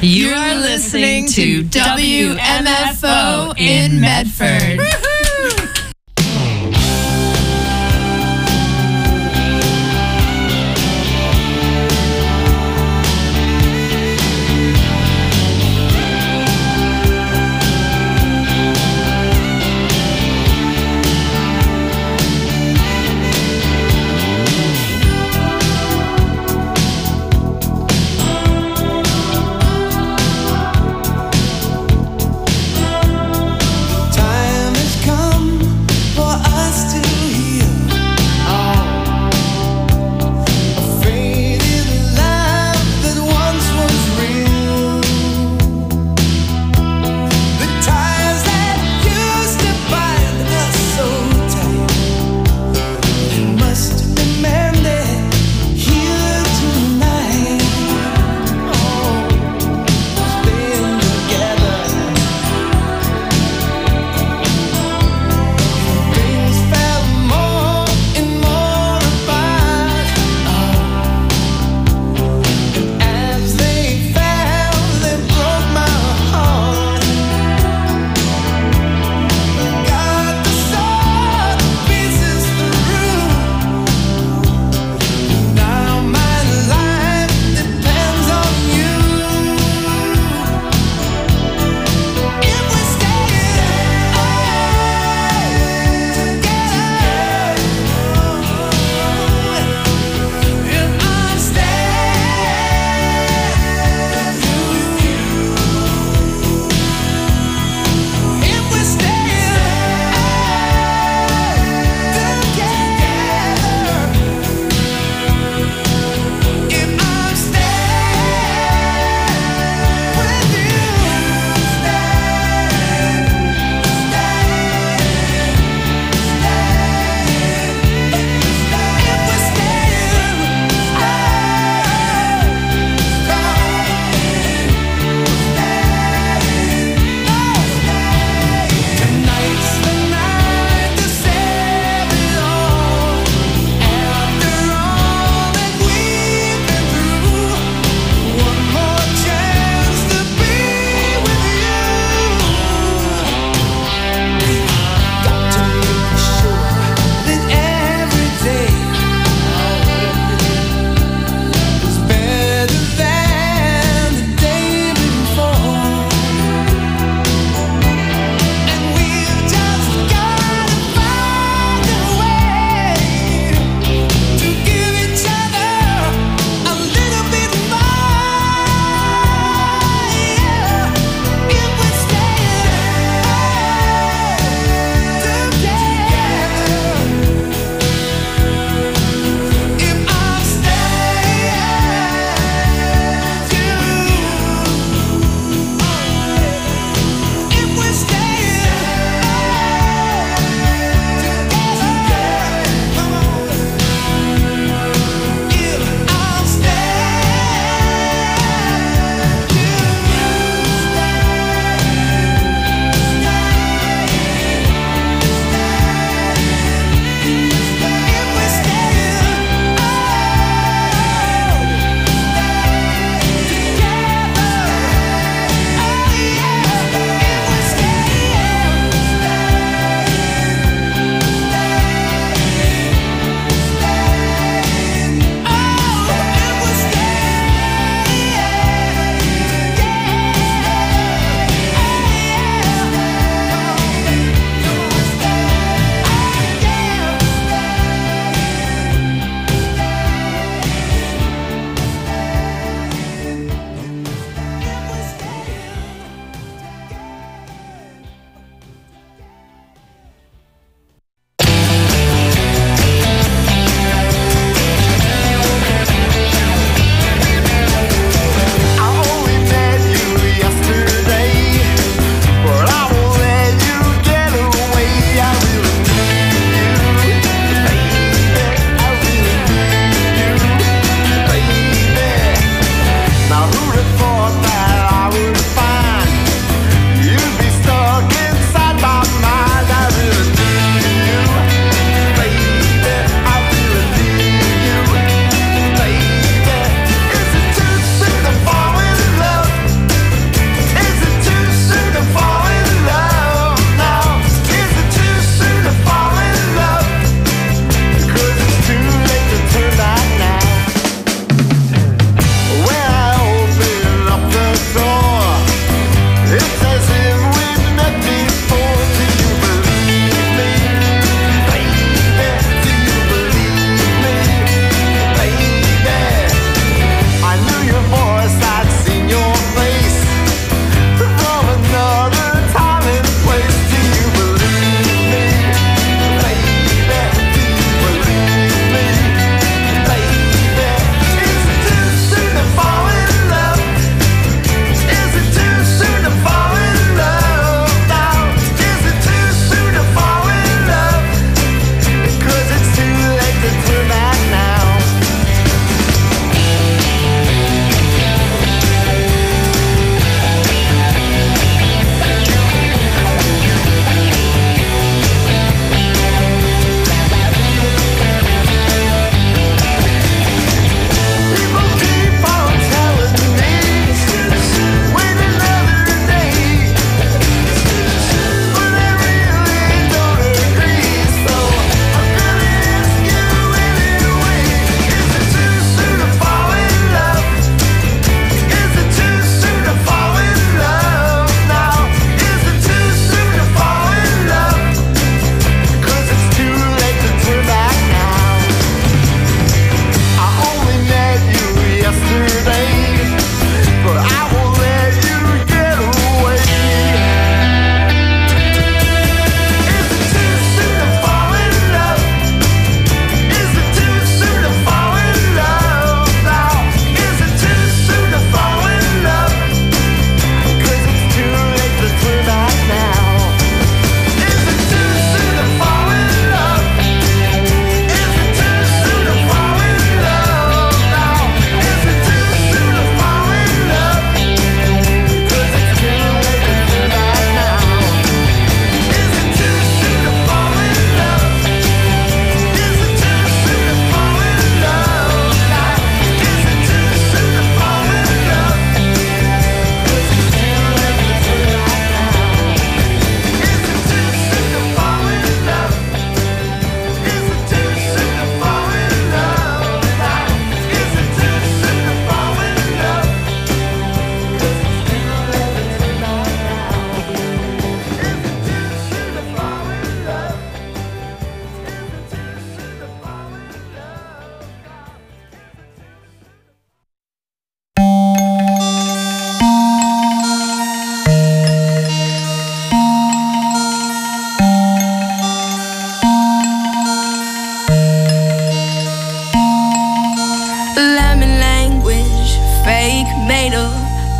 You are listening to WMFO in Medford. Time has come.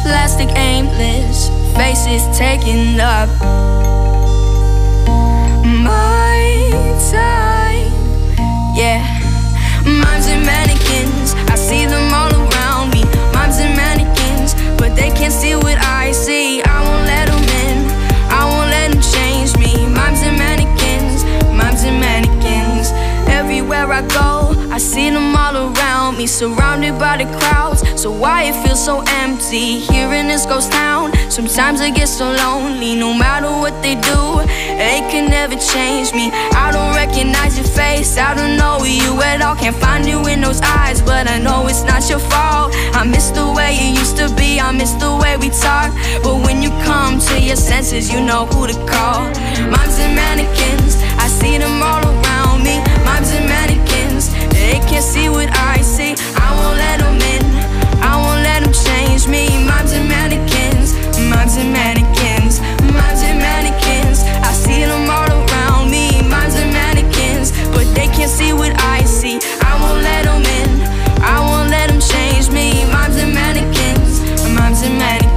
plastic aimless, faces taking up my time. Yeah, mimes and mannequins, I see them all around me. Mimes and mannequins, but they can't see what I see. I won't let them in, I won't let them change me. Mimes and mannequins, mimes and mannequins. Everywhere I go, I see them all around me, surrounded by the crowds. So why it feels so empty here in this ghost town? Sometimes I get so lonely, no matter what they do, they can never change me. I don't recognize your face, I don't know you at all. Can't find you in those eyes, but I know it's not your fault. I miss the way you used to be, I miss the way we talk. But when you come to your senses, you know who to call. Mimes and mannequins, I see them all around me. Mimes and mannequins, they can't see what I see. I won't let them in, I won't let them change me. Mimes and mannequins, mimes and mannequins, mimes and mannequins, I see them all around me. Mimes and mannequins, but they can't see what I see. I won't let them in, I won't let them change me. Mimes and mannequins, mimes and mannequins.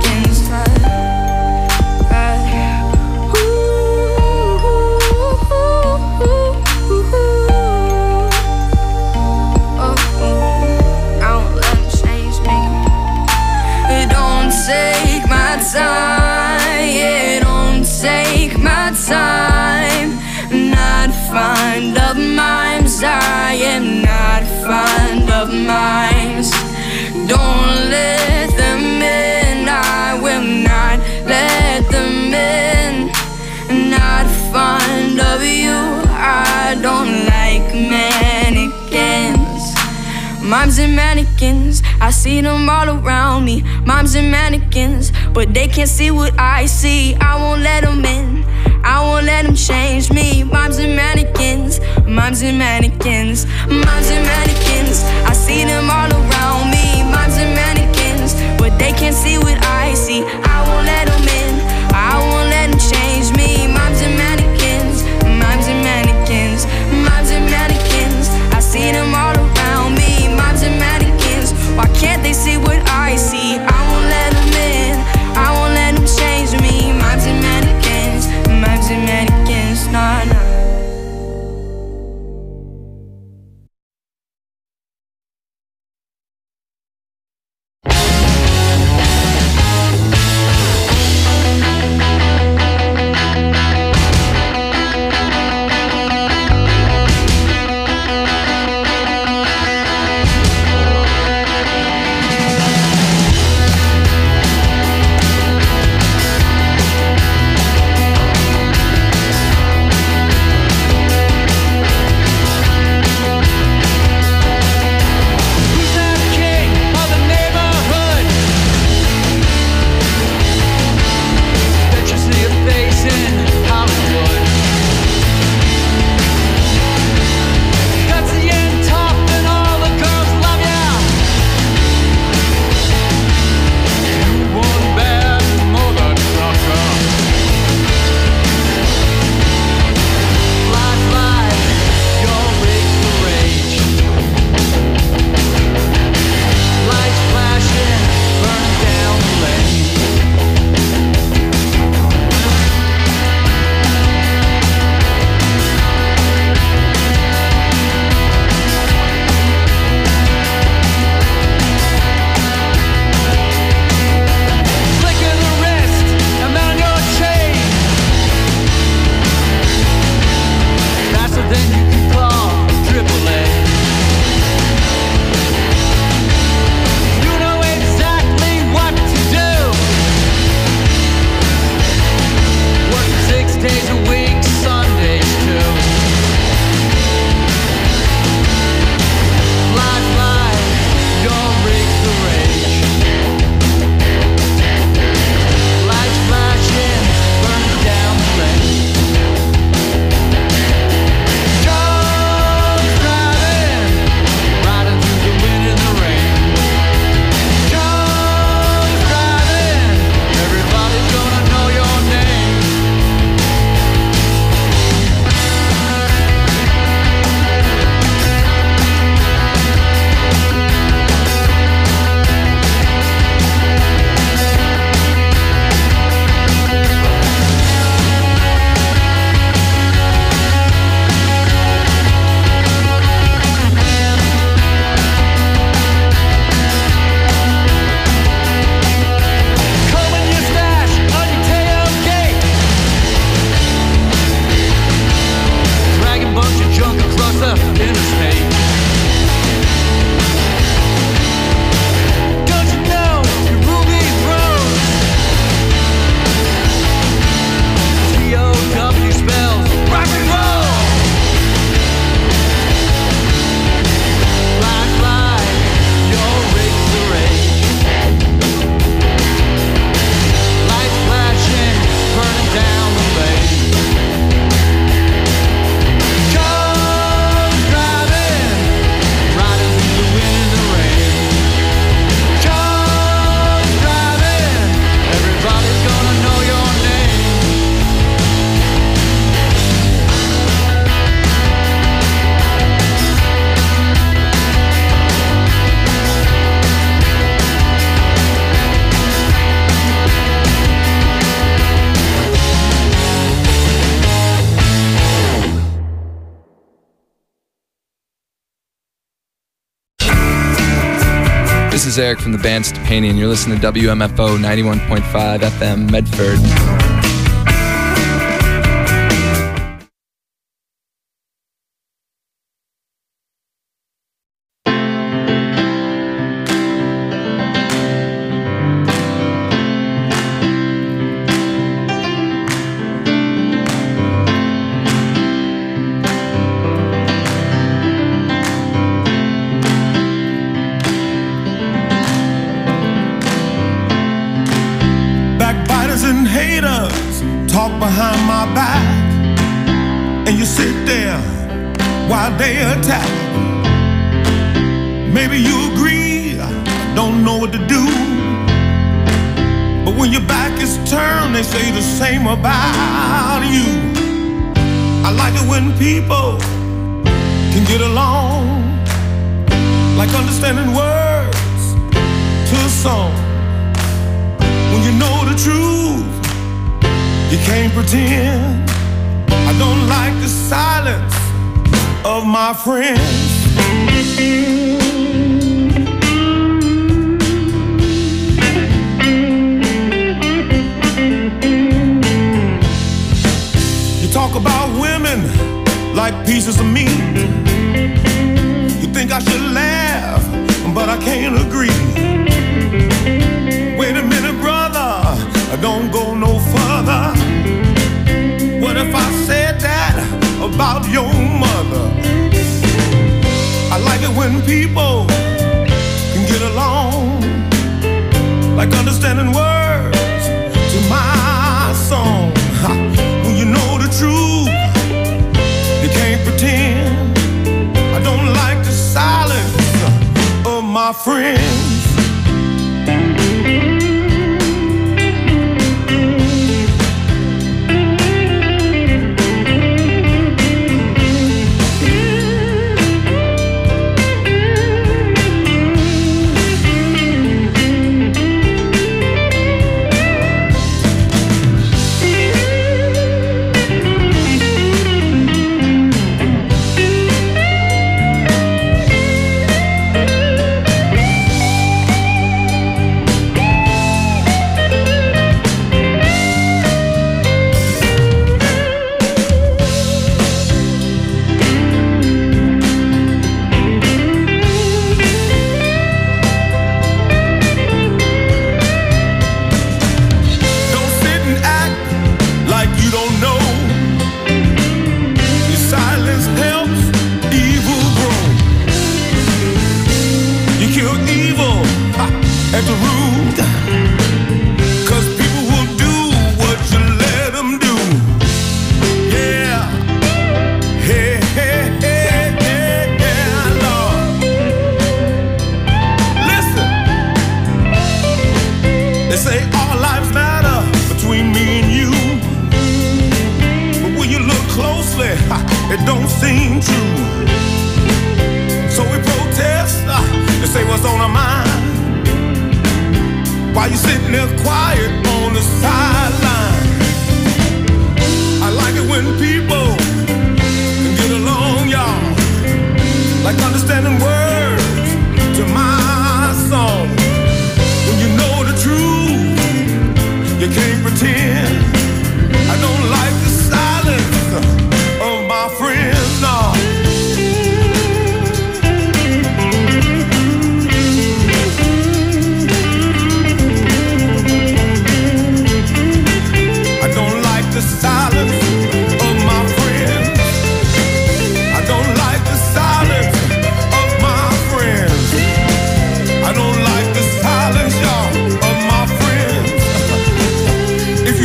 Take my time, yeah, don't take my time. Not fond of mimes, I am not fond of mimes. Don't let them in, I will not let them in. Not fond of you, I don't like mannequins. Mimes and mannequins, I see them all around me. Mimes and mannequins, but they can't see what I see. I won't let them in, I won't let them change me. Mimes and mannequins, mimes and mannequins, mimes and mannequins, I see them all around me. Mimes and mannequins, but they can't see what I see. I won't let them in, I won't let them change me. Mimes and mannequins, mimes and mannequins, mimes and mannequins, I see them all around me. Mimes and mannequins, why can't they see what I see? I won't let them in, I won't let them change me. Mimes and mannequins, mimes and mannequins, nah, nah. is Eric from the band Stepanian. You're listening to WMFO 91.5 FM Medford. Behind my back, and you sit there while they attack. Maybe you agree, I don't know what to do, but when your back is turned, they say the same about you. I like it when people can get along, like understanding words to a song. When you know the truth, you can't pretend. I don't like the silence of my friends. You talk about women like pieces of meat. You think I should laugh, but I can't agree. Wait a minute, brother, don't go no further. What if I said that about your mother? I like it when people can get along, like understanding words to my song. When you know the truth, you can't pretend. I don't like the silence of my friends. It don't seem true. So we protest to say what's on our mind, while you sitting there quiet on the sideline. I like it when people can get along, y'all, like understanding words to my song. When you know the truth, you can't pretend. I don't like the silence of my friends, no. I don't like the silence of my friends. I don't like the silence of my friends. I don't like the silence, y'all, of my friends. If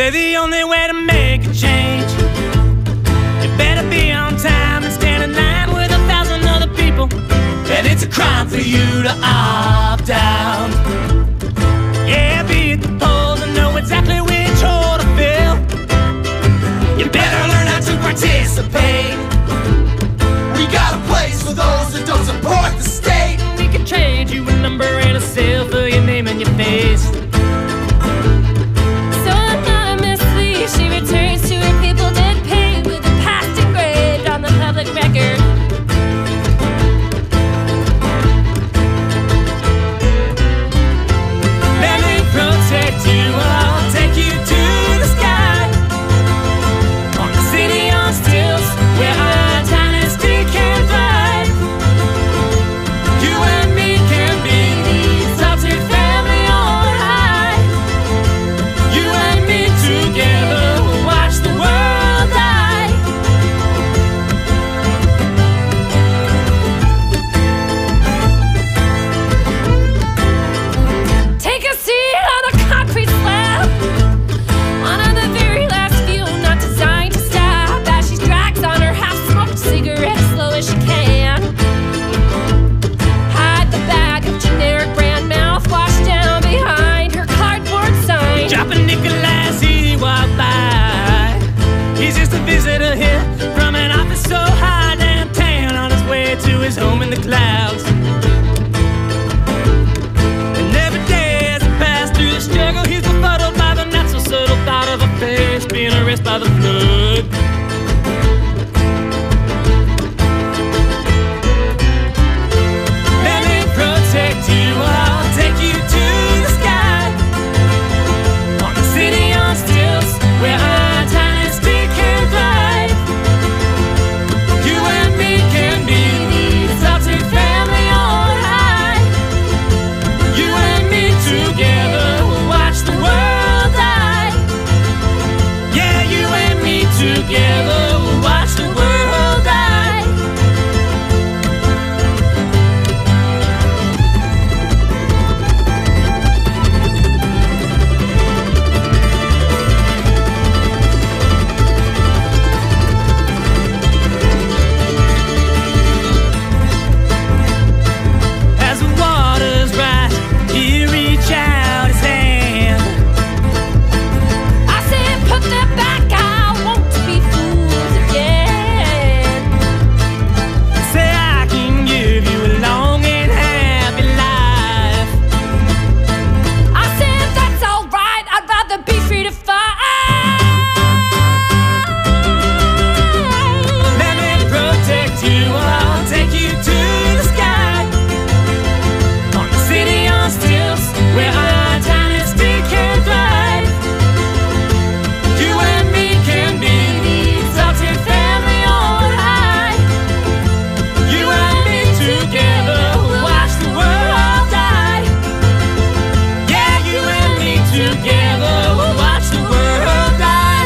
say the only way to make a change, you better be on time and stand in line with 1,000 other people. And it's a crime for you to opt out. Yeah, be at the polls and know exactly which hole to fill. You better learn how to participate. We got a place for those that don't support the state. We can trade you a number and a seal for your name and your face. So anonymously she returns to her people dead paid, with the past engraved on the public record. Let me protect you, I'll take you to the sky. On the city on stilts, where our dynasty can thrive. You and me can be the exalted family on high. You and me together will watch the world die. Take a seat on the concrete slab, one of the very last few not designed to stop, as she drags on her half-smoked cigarette as slow as she can. Hide the bag of generic brand mouthwash down behind her cardboard sign. Drop a nickel as he walked by. He's just a visitor here from an office so high downtown, on his way to his home in the clouds. And every day as he passed through the struggle, he's befuddled by the not so subtle thought of a face being erased by the flood. Let me protect you, I'll take you to the sky. On the city on stilts, where our dynasty can thrive. You and me can be the exalted family on high. You and me together will watch the world die. Yeah, you and me together will watch the world die. As the waters rise, he reach out his hand. I said put that back, I want to be fooled again. Say I can give you a long and happy life. I said that's alright, I'd rather be free to fight. Let me protect you, I'll take you to the sky. On the city on stilts, where our dynasty can thrive. You and me can be the exalted family on high. You and me together will watch the world die. Yeah, you and me together will watch the world die.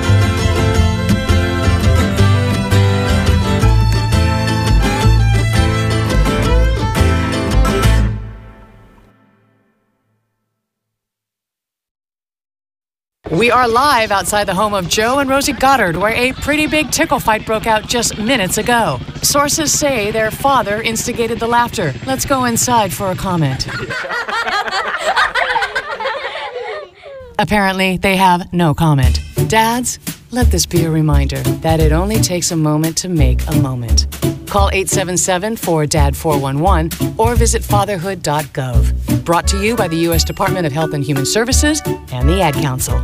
We are live outside the home of Joe and Rosie Goddard, where a pretty big tickle fight broke out just minutes ago. Sources say their father instigated the laughter. Let's go inside for a comment. Apparently, they have no comment. Dads, let this be a reminder that it only takes a moment to make a moment. Call 877-4DAD-411 or visit fatherhood.gov. Brought to you by the U.S. Department of Health and Human Services and the Ad Council.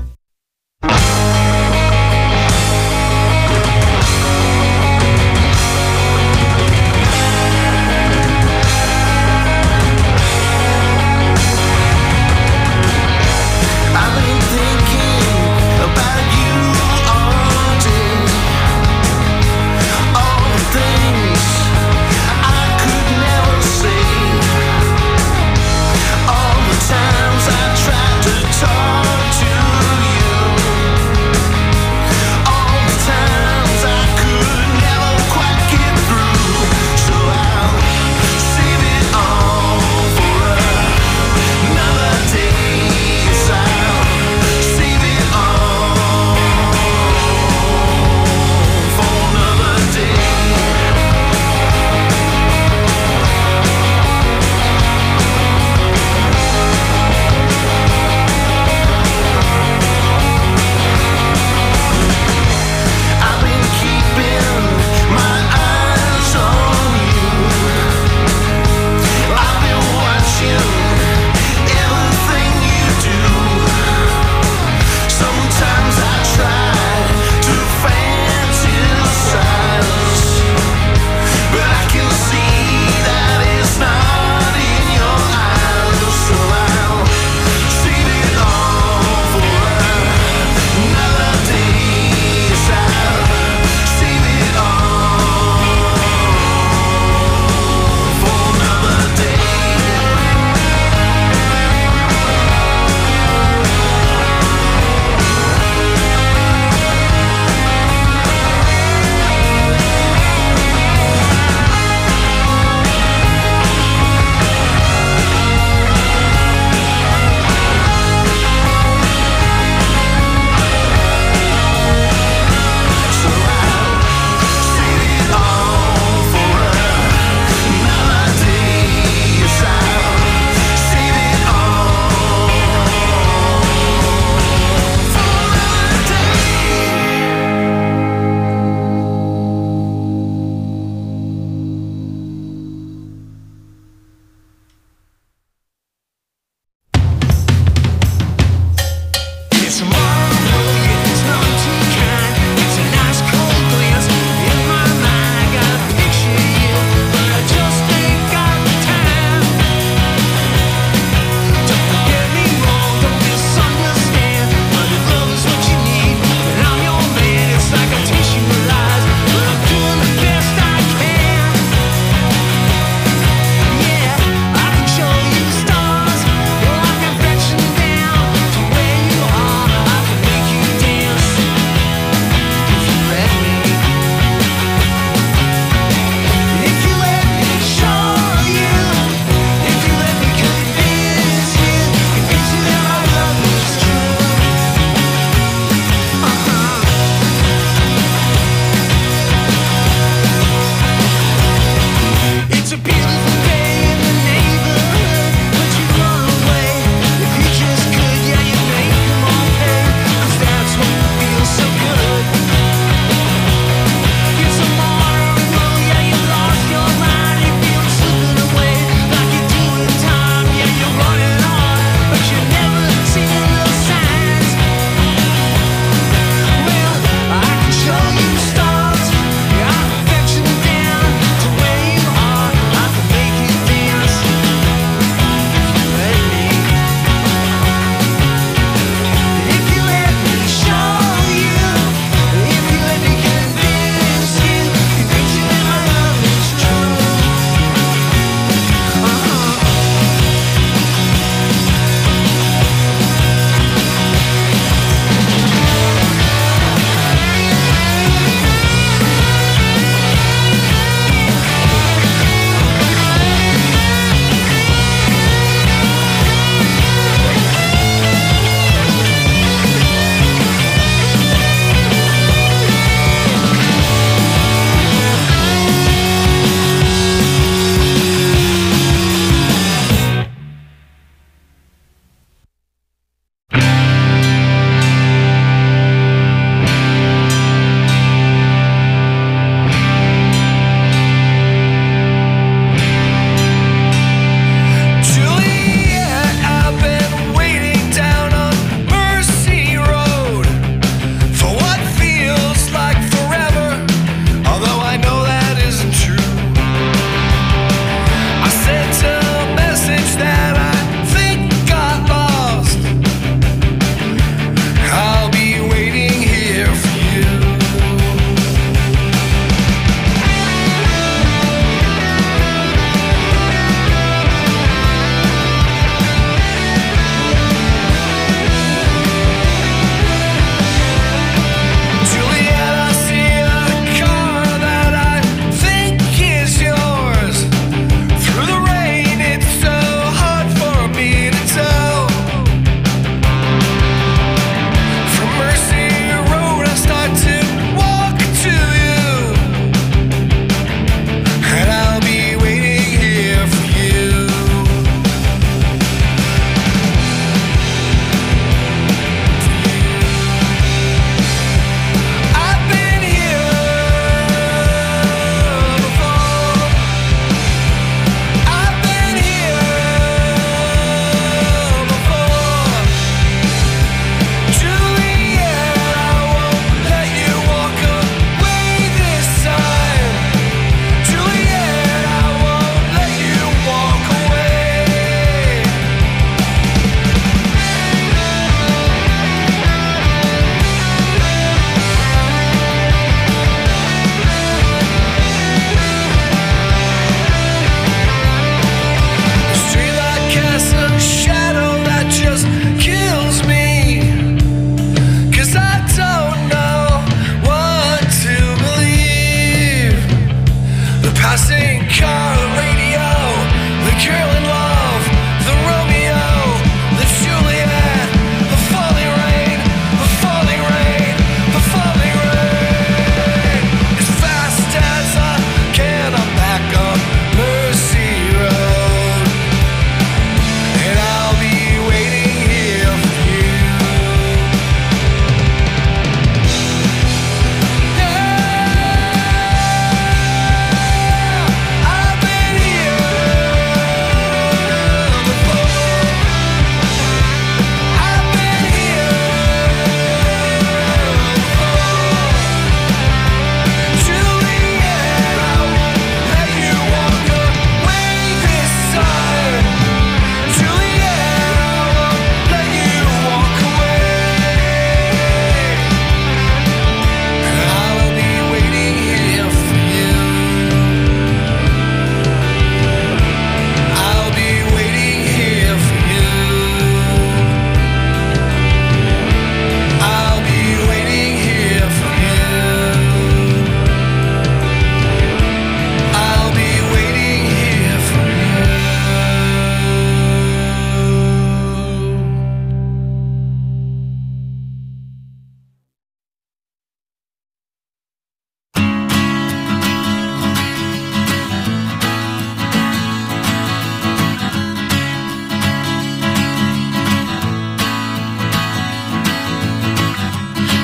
I've been thinking about you all day. All the things I could never say. All the times I tried to talk to you.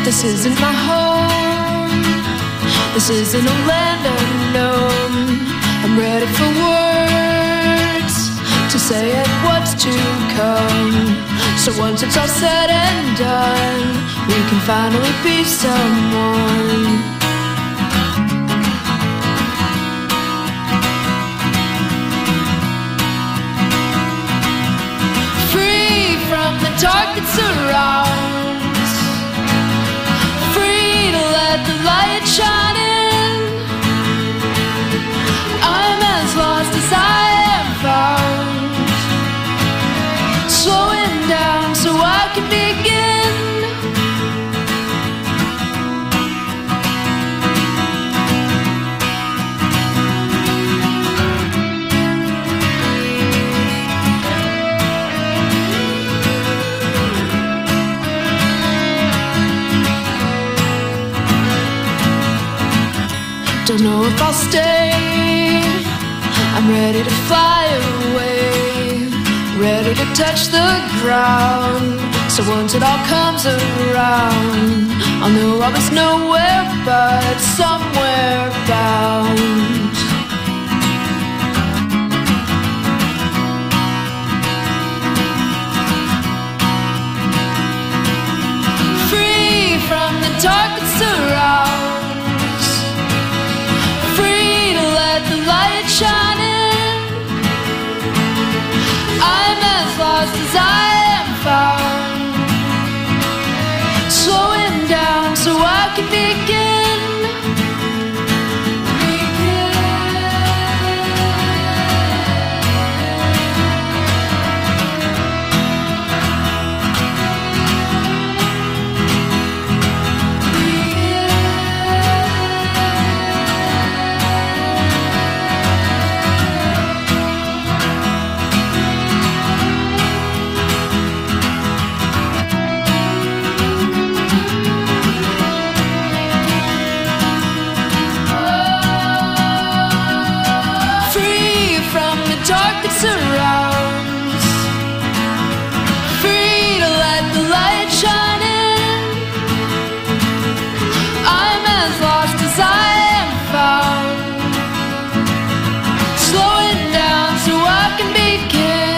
This isn't my home. This isn't a land unknown. I'm ready for words to say it what's to come. So once it's all said and done, we can finally be someone. Free from the dark that surrounds, free to let the light shine in. I'm as lost as I am found, slowing down so I can begin. Don't know if I'll stay. I'm ready to fly away, ready to touch the ground. So once it all comes around, I'll know I was nowhere but somewhere bound. Free from the dark that surrounds, free to let the light shine in. I'm as lost as I am found, slowing down so I can begin. Dark that surrounds, free to let the light shine in. I'm as lost as I am found, slowing down so I can begin.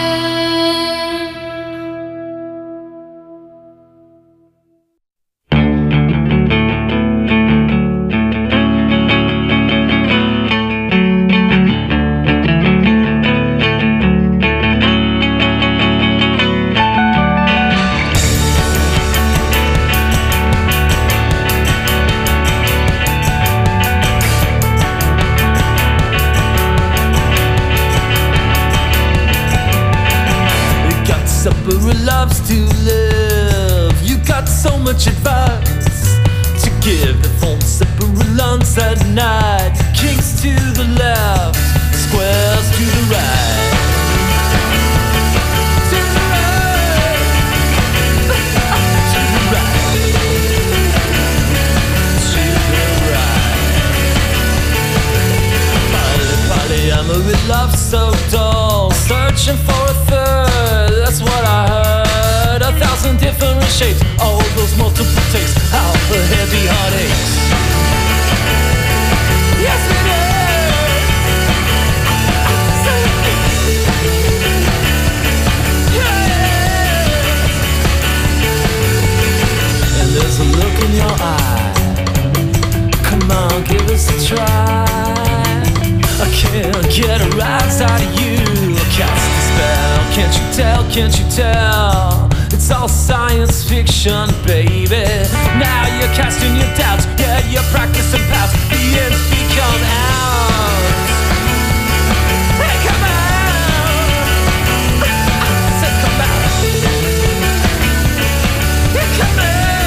Loves to live. You got so much advice to give. The phone separate lunch at night. Kings to the left, squares to the right. To the right. To the right. To the right. Polyamory love so dull, searching for a third. That's what I heard. 1,000 different shapes, all those multiple takes out the heavy heartaches. Yes, it is. Yeah. And there's a look in your eye. Come on, give us a try. I can't get a rise out of you. Cast a spell, can't you tell, can't you tell? It's all science fiction, baby. Now you're casting your doubts, yeah, you're practicing past. The ends become out. Hey, come out. I said come out. Yeah, come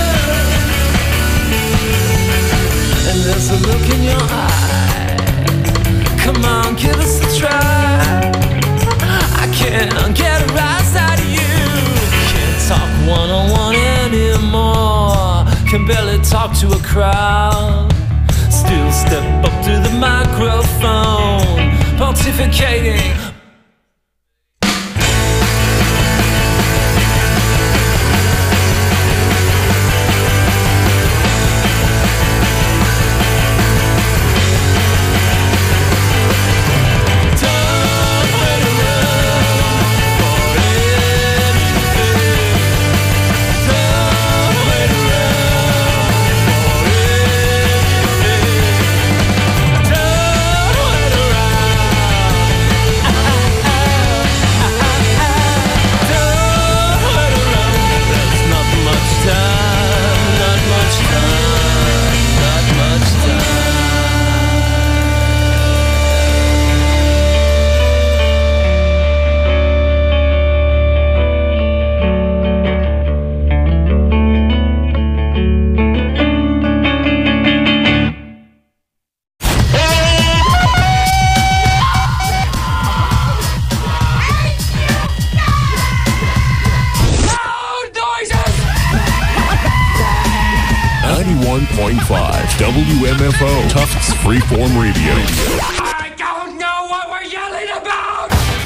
out. And there's a look in your eye. Come on, give us a try. I can't get a rise out of you. Can't talk one-on-one anymore. Can barely talk to a crowd. Still step up to the microphone, pontificating. WMFO, Tufts Freeform Radio. I don't know what we're yelling about!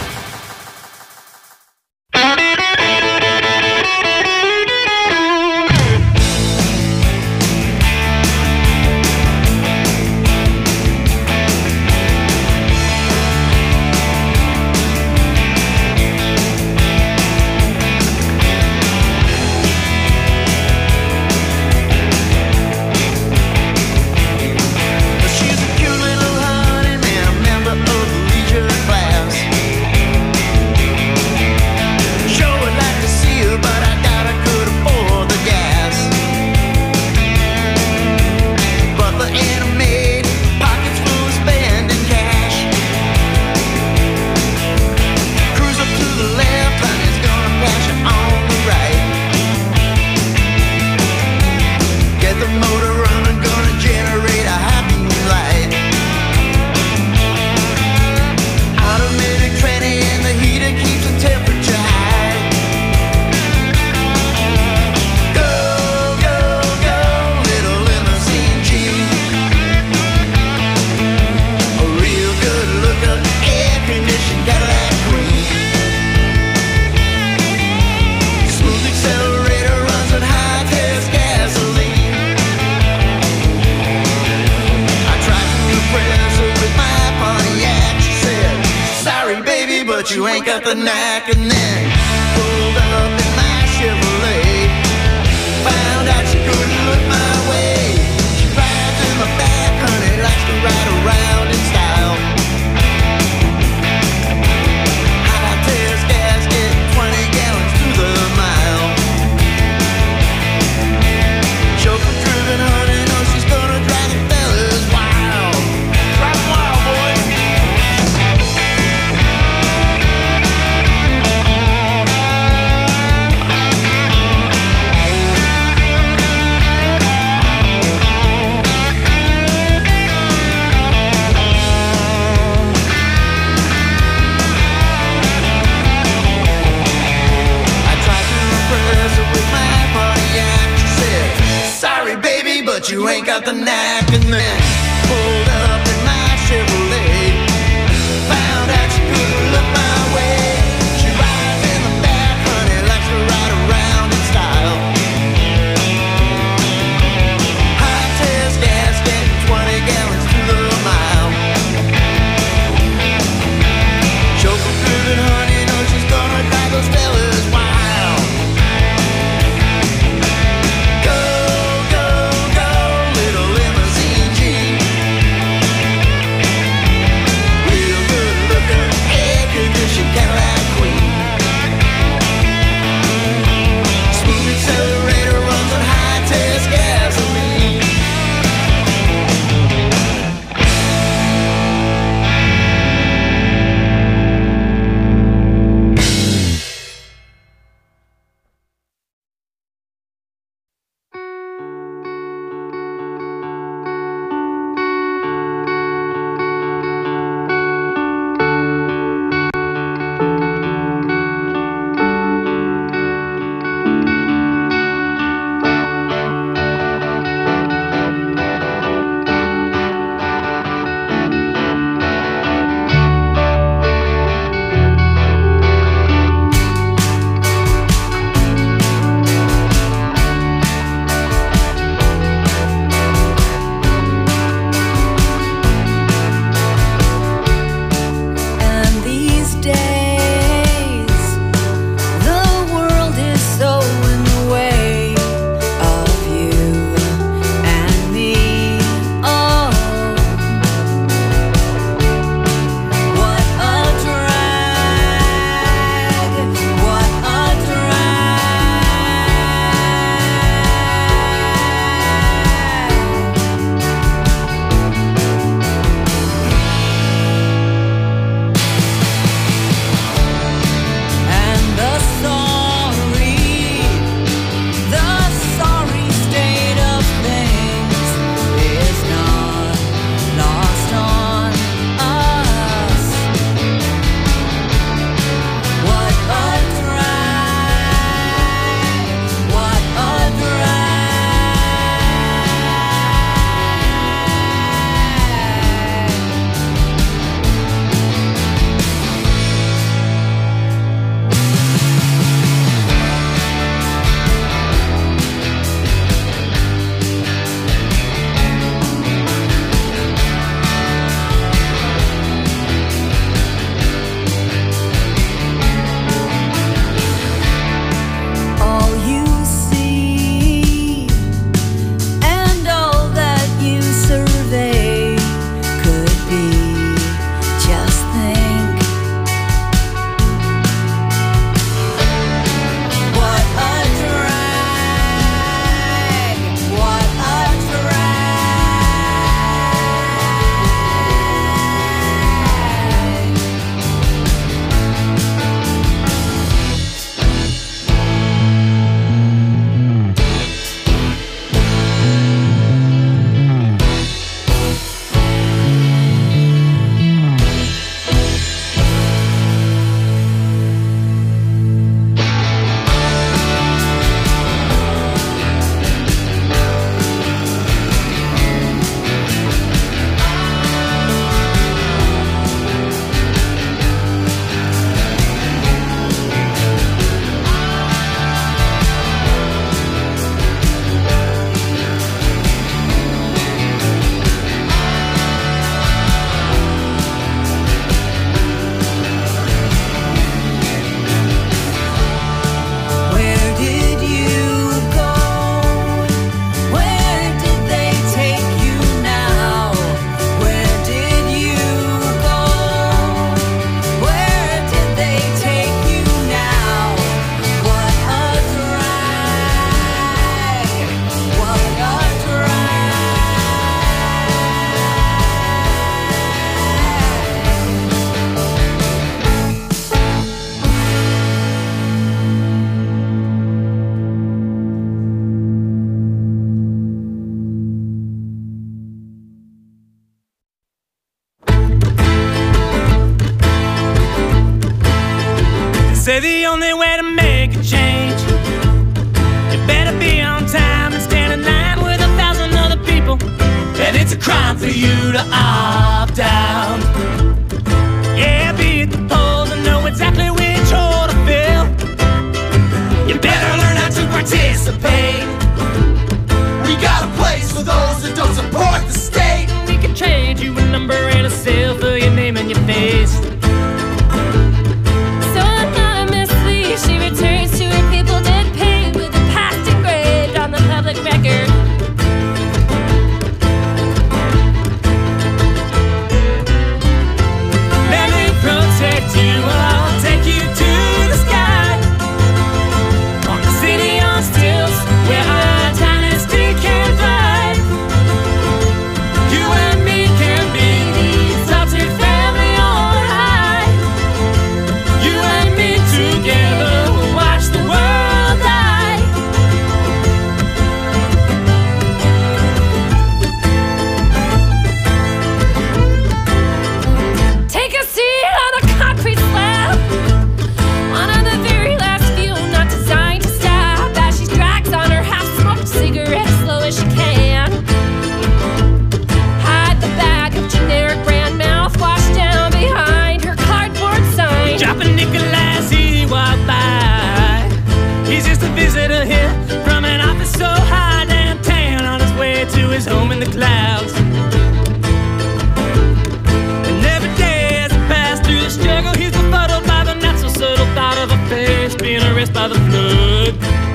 You ain't got the knack, and then pulled up in my Chevrolet. Found out she couldn't look my way. She rides in my back, honey, likes to ride around in style. High test gasket, 20 gallons to the mile. Chauffeur driven, honey, knows she's gonna drive the fellas wild. Drive wild, boy. But you ain't got the knack, and then pulled up in my Chevrolet. Found out she couldn't look my way. She rides in the back, honey, likes to ride around in style. High test gasket, 20 gallons to the mile. Chauffeur driven, honey, knows she's gonna drive those fellas wild. Go, go, go, little limousine Jeep. anywhere to make a change, you better be on time and stand in line with 1,000 other people. And it's a crime for you to opt out. Yeah, be at the polls and know exactly which hole to fill. You better learn how to participate. We got a place for those that don't support the state. We can trade you a number and a seal for your name and your face. So anonymously she returns to her people dead paid with the past engraved on the public record. Let me protect you, I'll take you to the sky. On the city on stilts, where our dynasty can thrive. You and me can be the exalted family on high. You and me together will watch the world die. Take a seat on the concrete slab. One of the very last few not designed to stab. As she drags on her half-smoked cigarette as slow as she can. Hide the bag of generic brand mouthwash down behind her cardboard sign. Dropping Nicolai's he walked by. He's just a visitor here from an office so high downtown, on his way to his home in the clouds. And every day as he passed through the struggle, he's befuddled by the not so subtle thought of a face being erased by the flood.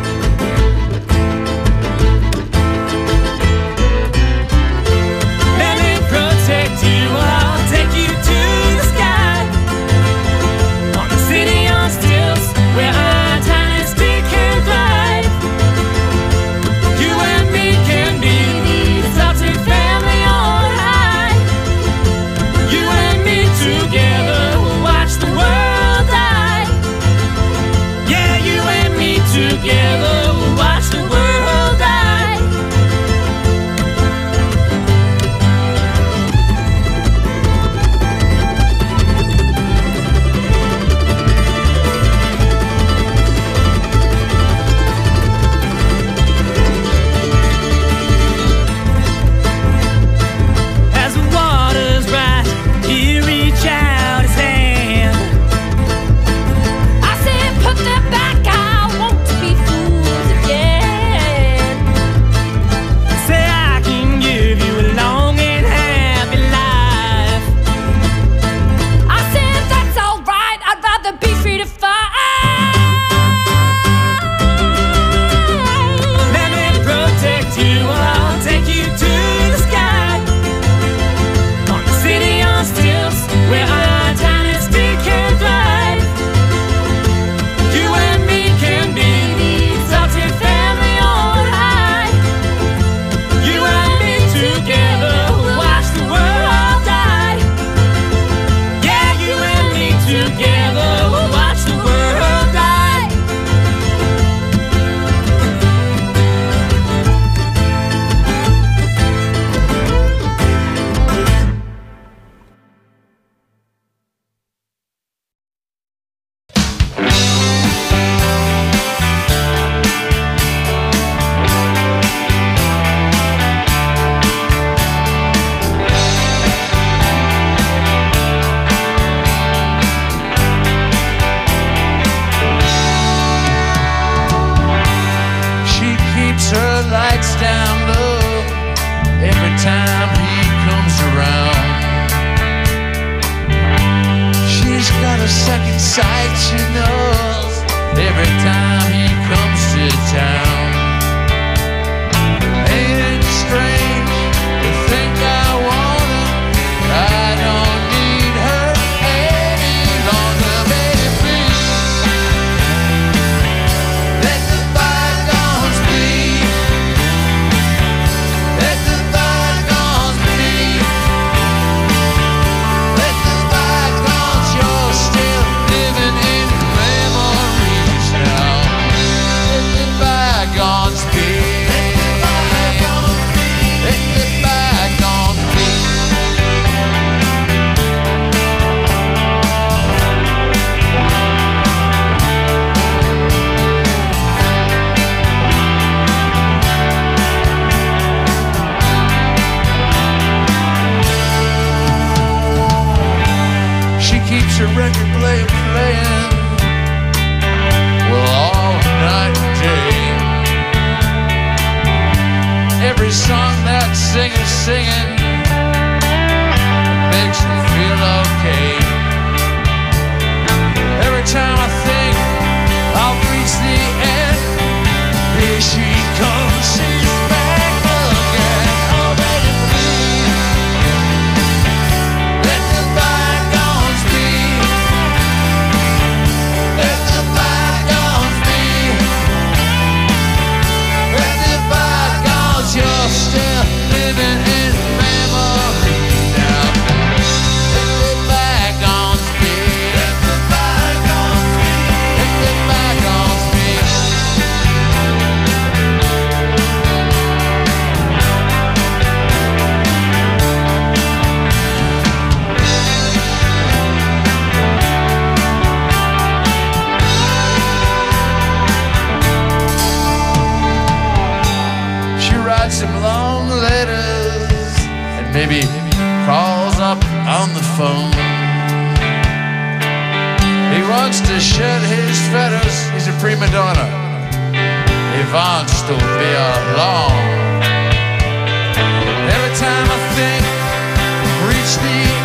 Let me protect you, I'll take you to the sky. On the city on stilts, where our dynasty can thrive. You and me can be the exalted family on high. You and me together will watch the world die. Yeah, you and me together will watch the world die. As the waters rise, he reach out his hand. I said, put that back, I want to be fooled again. Say I can give you a long and happy life. I said, that's alright, I'd rather be free to fight. Let me protect you, I'll take you to the sky. On the city on stilts, where our dynasty can thrive. You and me can be the exalted family on high. You and me together will watch the world die. Yeah, you and me together will watch the world die. She keeps her lights down low every time he comes around. She's got a second sight, she knows, every time he comes to town. Ain't it strange to think I want her? I don't need her any longer, baby, please. Let the bygones be. Let the bygones be. Let the bygones, you're still living your record player playing, well, all night and day. Every song that singer's singing makes me feel okay. Every time I think I'll reach the end, here she comes, she's back again. Oh, baby, please, let the bygones be. Let the bygones be. Let the bygones, you're still living in memory now. Let the bygones be. Let the bygones be. Let the bygones be. She writes him long letters and maybe calls up on the phone. He wants to shed his feathers, he's a prima donna. He wants to be alone. Every time I think, reach the